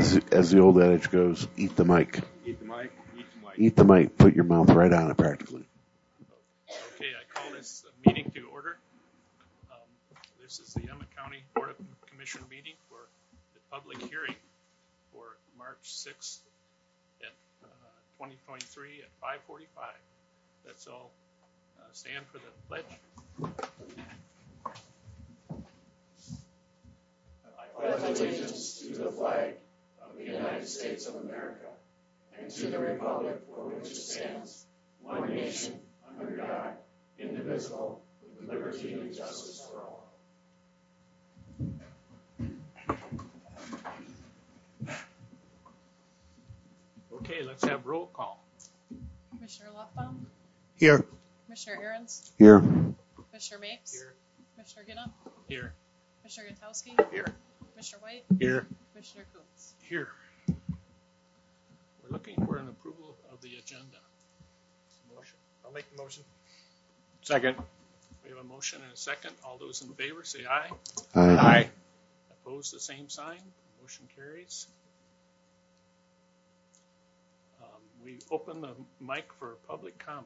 As the old adage goes, eat the mic. Eat the mic. Eat the mic. Eat the mic. Put your mouth right on it, practically. Okay, I call this meeting to order. This is the Emmett County Board of Commission meeting for the public hearing for March 6th at 2023 at 5:45. Let's all stand for the pledge. I pledge allegiance to the flag of the United States of America and to the republic for which it stands, one nation, under God, indivisible, with liberty and justice for all. Okay, let's have roll call. Commissioner Loftbaum? Here. Commissioner Aaron's? Here. Commissioner Mapes? Here. Commissioner Ginnup? Here. Commissioner Gutowski? Here. Commissioner White? Here. Commissioner Coons? Here. We're looking for an approval of the agenda. Motion. I'll make the motion. Second. We have a motion and a second. All those in favor say aye. Aye. Opposed, the same sign. Motion carries. We open the mic for public comment.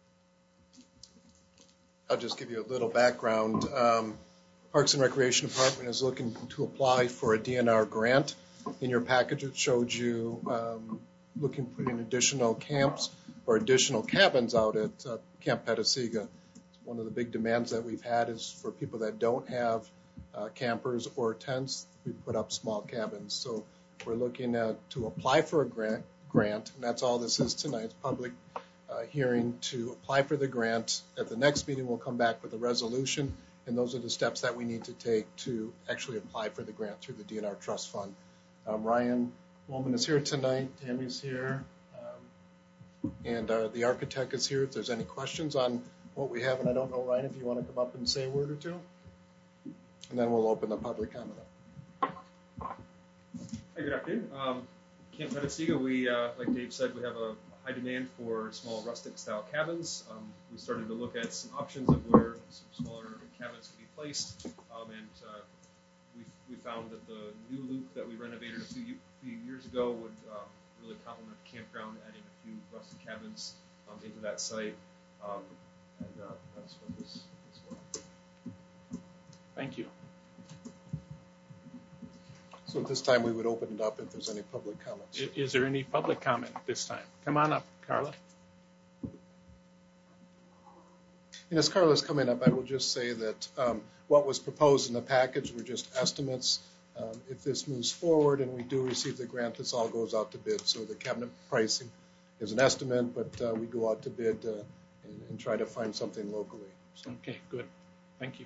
I'll just give you a little background. Parks and Recreation Department is looking to apply for a DNR grant. In your package, it showed you looking to put in additional camps or additional cabins out at Camp Petasiga. One of the big demands that we've had is for people that don't have campers or tents, we put up small cabins. So we're looking to apply for a grant, and that's all this is tonight, public hearing to apply for the grant. At the next meeting, we'll come back with a resolution, and those are the steps that we need to take to actually apply for the grant through the DNR Trust Fund. Ryan Woolman is here tonight, Tammy's here, and the architect is here if there's any questions on what we have. And I don't know, Ryan, if you want to come up and say a word or two, and then we'll open the public comment up. Hey, good afternoon. Camp Petasiga, we, like Dave said, we have a high demand for small rustic style cabins. We started to look at some options of where some smaller cabins could be placed, and we found that the new loop that we renovated a few years ago would really complement the campground, adding a few rustic cabins into that site, and that's what this is for. Thank you. So at this time, we would open it up if there's any public comments. Is there any public comment at this time? Come on up, Carla. And as Carla's coming up, I will just say that what was proposed in the package were just estimates. If this moves forward and we do receive the grant, this all goes out to bid. So the cabinet pricing is an estimate, but we go out to bid and try to find something locally. So. Okay, good. Thank you.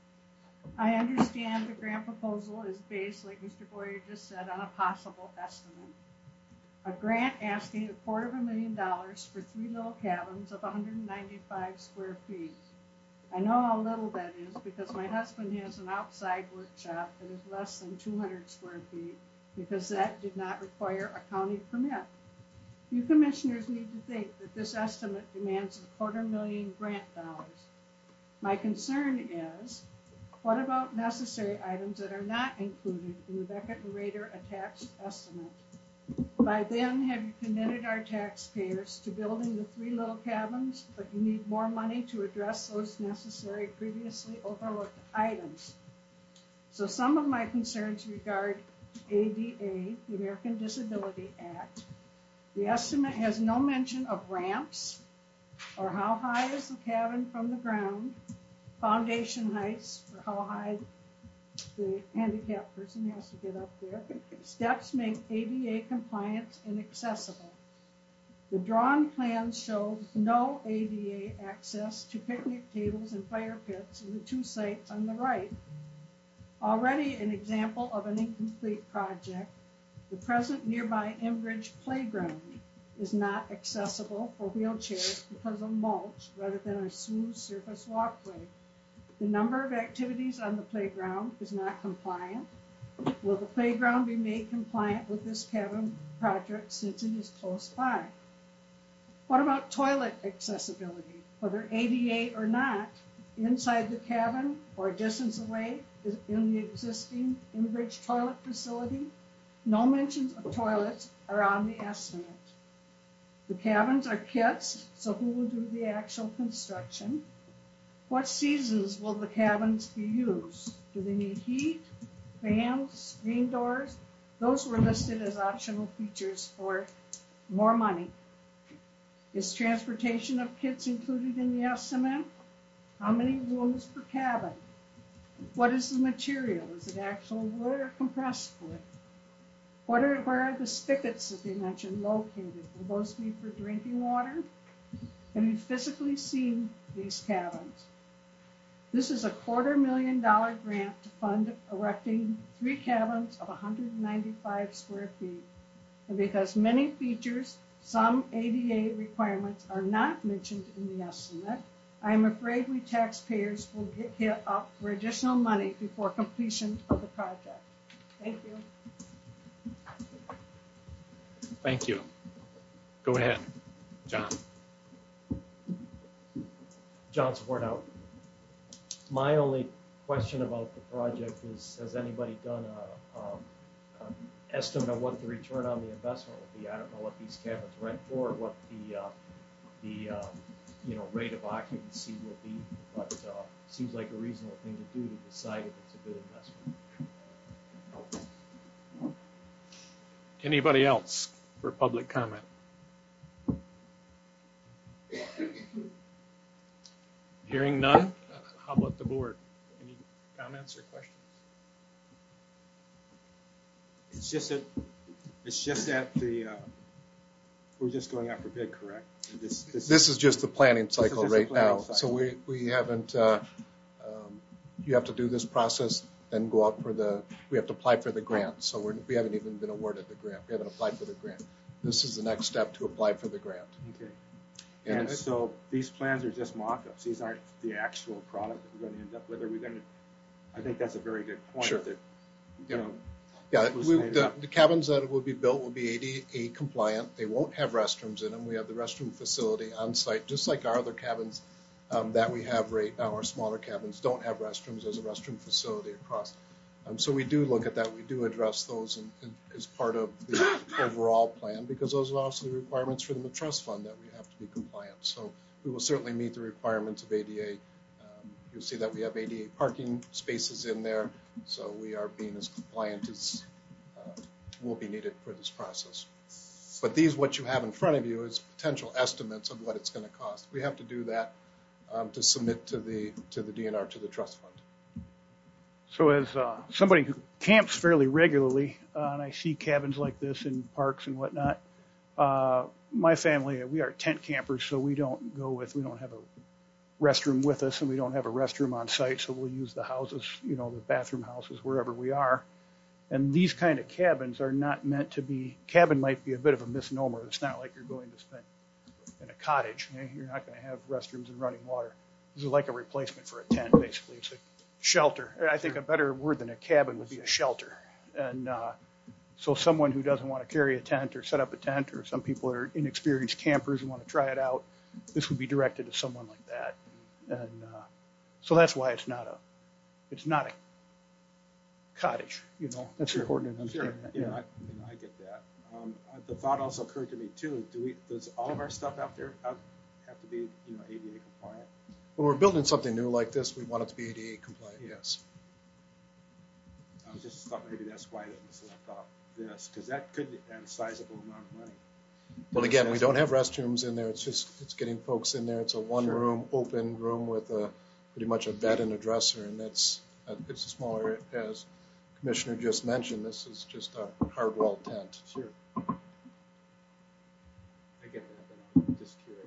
I understand the grant proposal is based, like Mr. Boyer just said, on a possible estimate. A grant asking $250,000 for 3 little cabins of 195 square feet. I know how little that is because my husband has an outside workshop that is less than 200 square feet because that did not require a county permit. You commissioners need to think that this estimate demands $250,000 grant dollars. My concern is, what about necessary items that are not included in the Beckett and Rader attached estimate? By then, have you committed our taxpayers to building the 3 little cabins, but you need more money to address those necessary previously overlooked items? So some of my concerns regard ADA, the American Disability Act. The estimate has no mention of ramps or how high is the cabin from the ground, foundation heights for how high the handicapped person has to get up there. Steps make ADA compliance inaccessible. The drawn plans show no ADA access to picnic tables and fire pits in the 2 sites on the right. Already an example of an incomplete project, the present nearby Enbridge playground is not accessible for wheelchairs because of mulch rather than a smooth surface walkway. The number of activities on the playground is not compliant. Will the playground be made compliant with this cabin project since it is close by? What about toilet accessibility? Whether ADA or not, inside the cabin or a distance away in the existing Enbridge toilet facility, No mentions of toilets are on the estimate. The cabins are kits, so who will do the actual construction? What seasons will the cabins be used? Do they need heat, fans, screen doors? Those were listed as optional features for more money. Is transportation of kits included in the estimate? How many rooms per cabin? What is the material? Is it actual wood or compressed wood? Where are the spigots that they mentioned located? Will those be for drinking water? Have you physically seen these cabins? This is a $250,000 grant to fund erecting 3 cabins of 195 square feet. And because many features, some ADA requirements are not mentioned in the estimate, I am afraid we taxpayers will get hit up for additional money before completion of the project. Thank you. Thank you. Go ahead, John. John Swartout. My only question about the project is, has anybody done an estimate of what the return on the investment will be? I don't know what these cabins rent for, or what the rate of occupancy will be, but seems like a reasonable thing to do to decide if it's a good investment. Anybody else for public comment? Hearing none, how about the board? Any comments or questions? It's just that we're just going out for bid, correct? This is just the planning cycle right now. So we haven't, you have to do this process, then go out we have to apply for the grant. So we haven't even been awarded the grant. We haven't applied for the grant. This is the next step to apply for the grant. Okay. And so these plans are just mock-ups. These aren't the actual product that we're going to end up with. I think that's a very good point. Sure. That, the cabins that will be built will be ADA compliant. They won't have restrooms in them. We have the restroom facility on site, just like our other cabins that we have right now. Our smaller cabins don't have restrooms. There's a restroom facility across. So we do look at that. We do address those as part of the overall plan, because those are also the requirements for the trust fund that we have to be compliant. So we will certainly meet the requirements of ADA. You'll see that we have ADA parking spaces in there, so we are being as compliant as will be needed for this process. But what you have in front of you is potential estimates of what it's going to cost. We have to do that to submit to the DNR, to the trust fund. So as somebody who camps fairly regularly, and I see cabins like this in parks and whatnot, my family, we are tent campers, so we don't have a restroom with us, and we don't have a restroom on site, so we'll use the houses, the bathroom houses, wherever we are. And these kind of cabins are not meant to be, cabin might be a bit of a misnomer. It's not like you're going to spend in a cottage. You're not going to have restrooms and running water. This is like a replacement for a tent, basically. It's a shelter. I think a better word than a cabin would be a shelter. And so someone who doesn't want to carry a tent or set up a tent, or some people are inexperienced campers and want to try it out, this would be directed to someone like that. And so that's why it's not a cottage. That's important to understand. Sure. I get that. The thought also occurred to me too. Does all of our stuff out there have to be ADA compliant? When we're building something new like this, we want it to be ADA compliant. Yes. I just thought maybe that's why it was left off this, because that could add a sizable amount of money. Well, again, we don't have restrooms in there. It's getting folks in there. It's a one-room, open room with pretty much a bed and a dresser, and it's a smaller, as Commissioner just mentioned. This is just a hard-wall tent. Sure. I get that, but I'm just curious.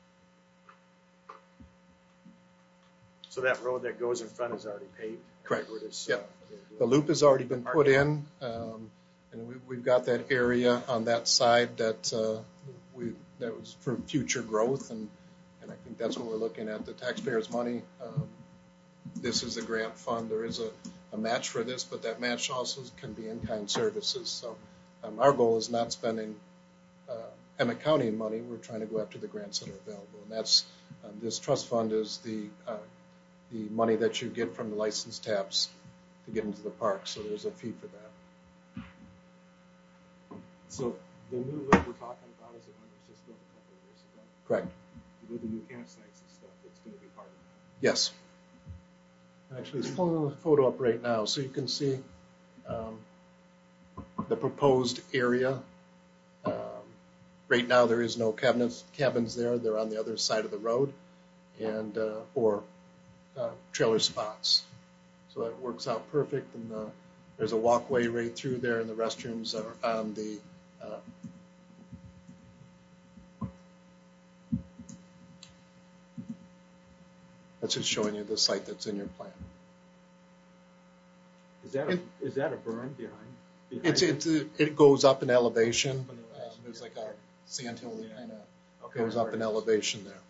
So that road that goes in front is already paved? Correct. Yep. The loop has already been put in, and we've got that area on that side that was for future growth, and I think that's what we're looking at. The taxpayers' money. This is a grant fund. There is a match for this, but that match also can be in-kind services. So our goal is not spending Emmett County money. We're trying to go after the grants that are available, and that's this trust fund is the money that you get from the license tabs to get into the park. So there's a fee for that. So the new look we're talking about is the one that was just built a couple of years ago. Correct. With the new campsites and stuff, it's going to be part of that. Yes. Actually, it's pulling the photo up right now, so you can see the proposed area. Right now, there is no cabins there. They're on the other side of the road, and or trailer spots. So that works out perfect. And there's a walkway right through there, and the restrooms are on the. That's just showing you the site that's in your plan. Is that a berm behind it goes up in elevation. There's like a sand hill that kind of goes up in elevation there.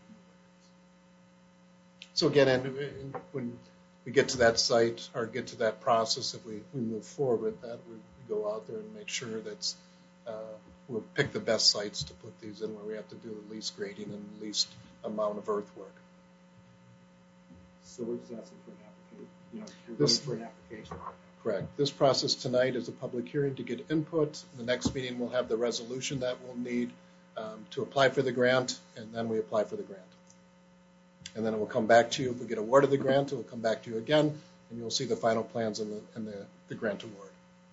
So again, when we get to that site or get to that process, if we move forward with that, we go out there and make sure that we'll pick the best sites to put these in where we have to do the least grading and least amount of earthwork. So we're just asking for an application. We're going for an application. Correct. This process tonight is a public hearing to get input. The next meeting we'll have the resolution that we'll need to apply for the grant, and then we apply for the grant. And then it will come back to you. If we get awarded the grant, it will come back to you again, and you'll see the final plans and the grant award.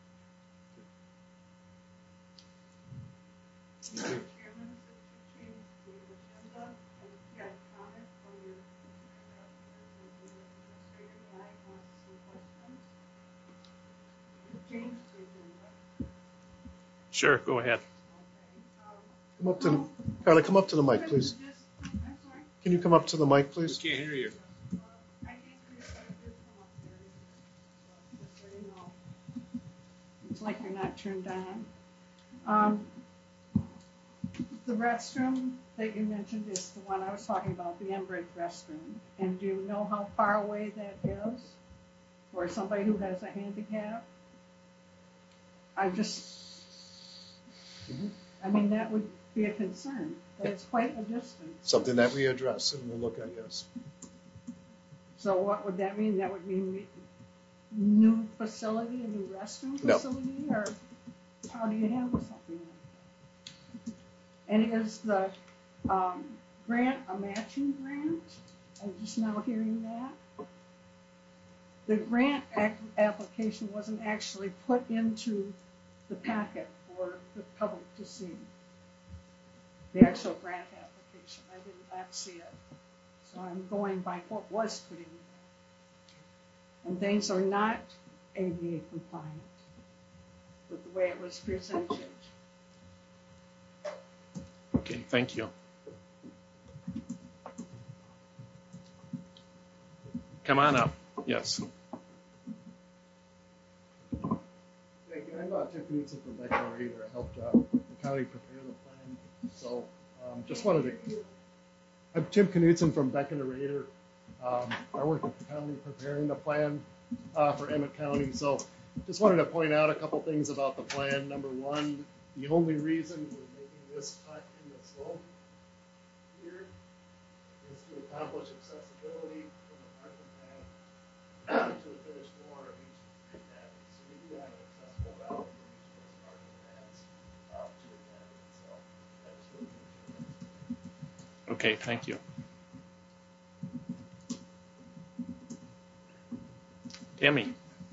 Sure, go ahead. Carla, come up to the mic, please. Can you come up to the mic, please? We can't hear you. It's like you're not turned on. The restroom that you mentioned is the one I was talking about, the Enbridge restroom. And do you know how far away that is for somebody who has a handicap? I mean, that would be a concern, but it's quite a distance. Something that we address and we'll look at, yes. So what would that mean? That would mean new facility, a new restroom facility? No. Or how do you handle something like that? And is the grant a matching grant? I'm just now hearing that. The grant application wasn't actually put into the packet for the public to see. The actual grant application, I did not see it. So I'm going by what was put in there. And things are not ADA compliant with the way it was presented. Okay, thank you. Come on up. Yes. Thank you. I'm Tim Knudsen from Beck and Reader. I helped the county prepare the plan. So just wanted to. I'm Tim Knudsen from Beck and Reader. I work with the county preparing the plan for Emmett County. So just wanted to point out a couple things about the plan. Number one, the only reason we're making this cut in the slope here is to accomplish accessibility from the parking pad to the finished floor of each street pad. So we do have an accessible route from each of those parking pads to the pad itself. I just wanted to make sure. Okay, thank you. Tammy.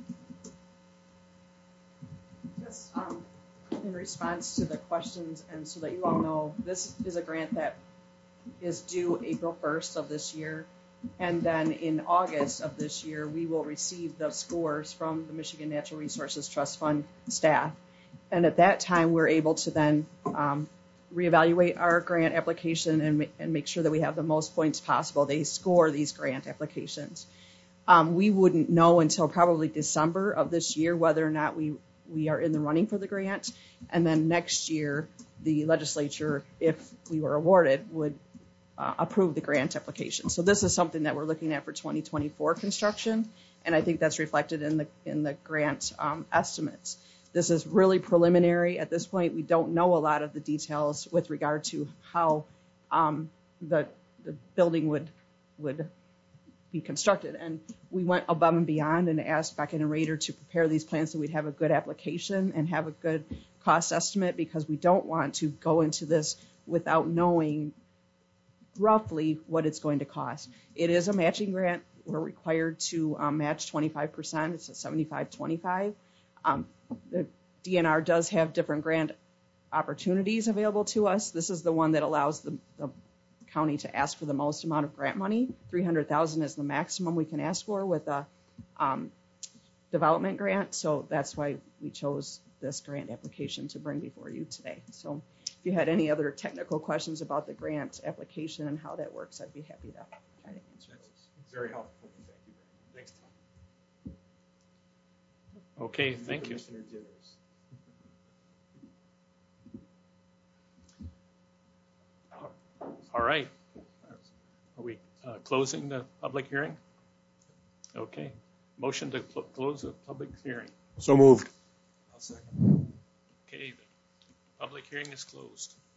Just in response to the questions, and so that you all know, this is a grant that is due April 1st of this year. And then in August of this year, we will receive the scores from the Michigan Natural Resources Trust Fund staff. And at that time, we're able to then reevaluate our grant application and make sure that we have the most points possible. They score these grant applications. We wouldn't know until probably December of this year whether or not we are in the running for the grant. And then next year, the legislature, if we were awarded, would approve the grant application. So this is something that we're looking at for 2024 construction, and I think that's reflected in the grant estimates. This is really preliminary at this point. We don't know a lot of the details with regard to how the building would be constructed, and we went above and beyond and asked Beck and Rader to prepare these plans so we'd have a good application and have a good cost estimate because we don't want to go into this without knowing roughly what it's going to cost. It is a matching grant. We're required to match 25%. It's a 75-25. The DNR does have different grant opportunities available to us. This is the one that allows the county to ask for the most amount of grant money. $300,000 is the maximum we can ask for with a development grant. So that's why we chose this grant application to bring before you today. So if you had any other technical questions about the grant application and how that works, I'd be happy to try to answer those. It's very helpful. Thank you. Thanks, Tom. Okay, thank you. Commissioner Jitters. All right. Are we closing the public hearing? Okay. Motion to close the public hearing. So moved. I'll second. Okay, the public hearing is closed.